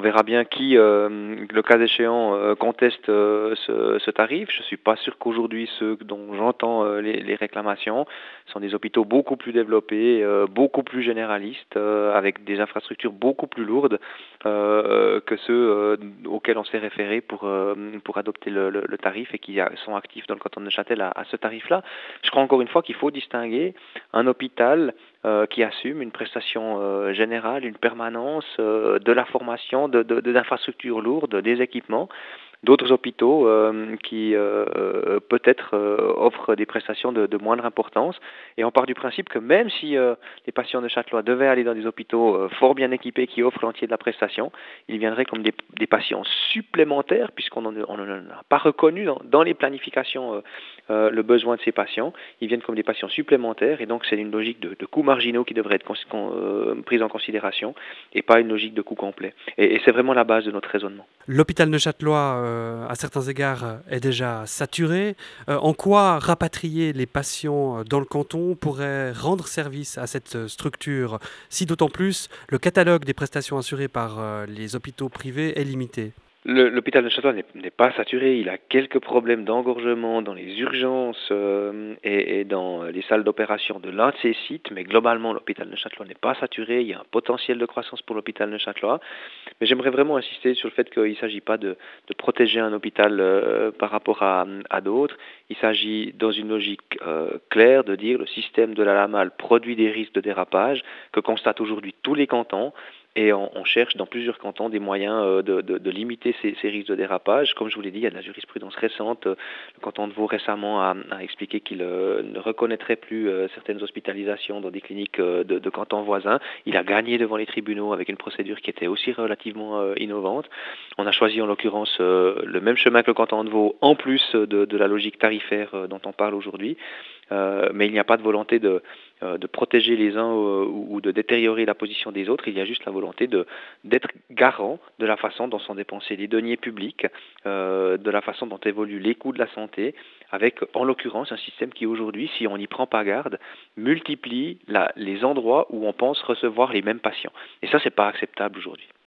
verra bien qui, le cas échéant, conteste ce tarif. Je ne suis pas sûr qu'aujourd'hui ceux dont j'entends les réclamations sont des hôpitaux beaucoup plus développés, beaucoup plus généralistes, avec des infrastructures beaucoup plus lourdes que ceux auxquels on s'est référé pour adopter le tarif et qui sont actifs dans le canton de Neuchâtel à ce tarif-là. Je crois encore une fois qu'il faut distinguer un hôpital qui assume une prestation générale, une permanence, de la formation, d'infrastructures lourdes, des équipements. D'autres hôpitaux qui peut-être offrent des prestations de moindre importance. Et on part du principe que même si les patients de Châtelois devaient aller dans des hôpitaux fort bien équipés qui offrent l'entier de la prestation, ils viendraient comme des patients supplémentaires, puisqu'on n'en a pas reconnu dans les planifications le besoin de ces patients. Ils viennent comme des patients supplémentaires, et donc c'est une logique de coûts marginaux qui devrait être prise en considération, et pas une logique de coût complet. Et c'est vraiment la base de notre raisonnement. L'hôpital neuchâtelois, à certains égards, est déjà saturé. En quoi rapatrier les patients dans le canton pourrait rendre service à cette structure, si d'autant plus le catalogue des prestations assurées par les hôpitaux privés est limité? L'hôpital de Château n'est pas saturé, il a quelques problèmes d'engorgement dans les urgences et dans les salles d'opération de l'un de ses sites, mais globalement l'hôpital de Château n'est pas saturé, il y a un potentiel de croissance pour l'hôpital de Château. Mais j'aimerais vraiment insister sur le fait qu'il ne s'agit pas de protéger un hôpital par rapport à d'autres, il s'agit dans une logique claire de dire le système de la LAMAL produit des risques de dérapage que constatent aujourd'hui tous les cantons. Et on cherche dans plusieurs cantons des moyens de limiter ces risques de dérapage. Comme je vous l'ai dit, il y a de la jurisprudence récente. Le canton de Vaud récemment a expliqué qu'il ne reconnaîtrait plus certaines hospitalisations dans des cliniques de cantons voisins. Il a gagné devant les tribunaux avec une procédure qui était aussi relativement innovante. On a choisi en l'occurrence le même chemin que le canton de Vaud, en plus de la logique tarifaire dont on parle aujourd'hui. Mais il n'y a pas de volonté de protéger les uns ou de détériorer la position des autres. Il y a juste la volonté d'être garant de la façon dont sont dépensés les deniers publics, de la façon dont évoluent les coûts de la santé, avec en l'occurrence un système qui aujourd'hui, si on n'y prend pas garde, multiplie les endroits où on pense recevoir les mêmes patients. Et ça, c'est pas acceptable aujourd'hui.